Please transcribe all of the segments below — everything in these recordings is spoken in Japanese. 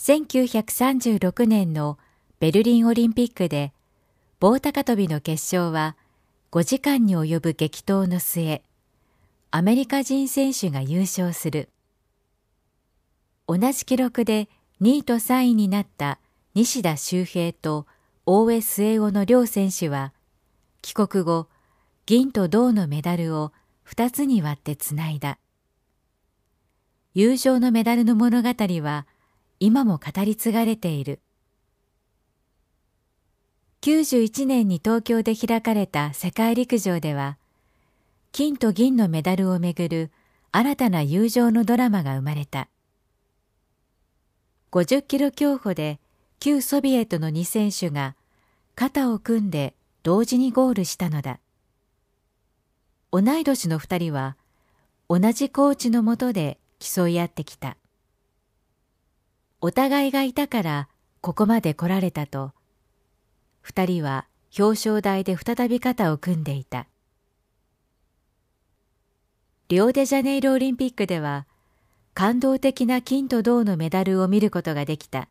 1936年のベルリンオリンピックで棒高跳びの決勝は5時間に及ぶ激闘の末、アメリカ人選手が優勝する。同じ記録で2位と3位になった西田周平と大江末男の両選手は、帰国後、銀と銅のメダルを2つに割ってつないだ。友情のメダルの物語は今も語り継がれている。91年に東京で開かれた世界陸上では、金と銀のメダルをめぐる新たな友情のドラマが生まれた。50キロ競歩で旧ソビエトの2選手が肩を組んで同時にゴールしたのだ。同い年の2人は同じコーチの下で競い合ってきた。お互いがいたからここまで来られたと、2人は表彰台で再び肩を組んでいた。リオデジャネイロオリンピックでは感動的な金と銅のメダルを見ることができた。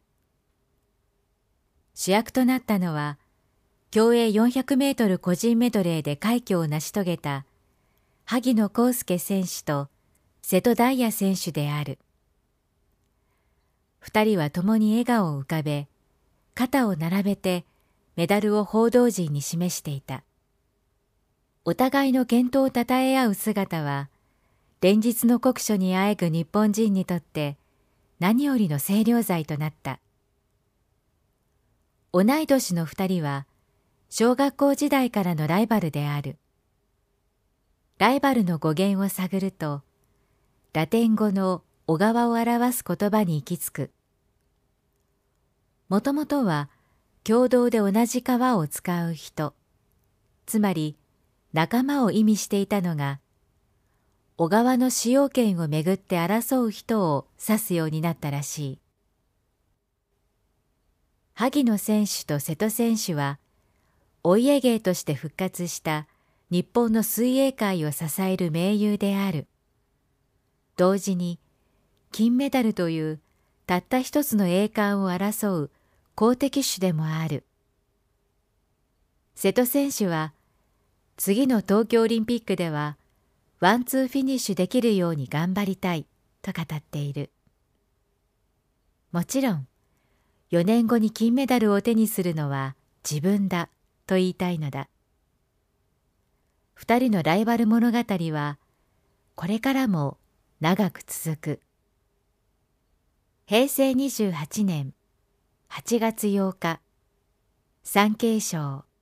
主役となったのは、競泳400メートル個人メドレーで快挙を成し遂げた萩野公介選手と瀬戸大也選手である。2人は共に笑顔を浮かべ、肩を並べてメダルを報道陣に示していた。お互いの健闘をたたえ合う姿は、連日の酷暑にあえぐ日本人にとって何よりの清涼剤となった。同い年の2人は小学校時代からのライバルである。ライバルの語源を探ると、ラテン語の小川を表す言葉に行き着く。もともとは共同で同じ川を使う人、つまり仲間を意味していたのが、小川の使用権をめぐって争う人を指すようになったらしい。萩野選手と瀬戸選手は、お家芸として復活した日本の水泳界を支える盟友である。同時に、金メダルというたった一つの栄冠を争う好敵手でもある。瀬戸選手は、次の東京オリンピックでは、ワンツーフィニッシュできるように頑張りたいと語っている。もちろん、4年後に金メダルを手にするのは自分だと言いたいのだ。2人のライバル物語は、これからも長く続く。平成28年8月8日、産経省。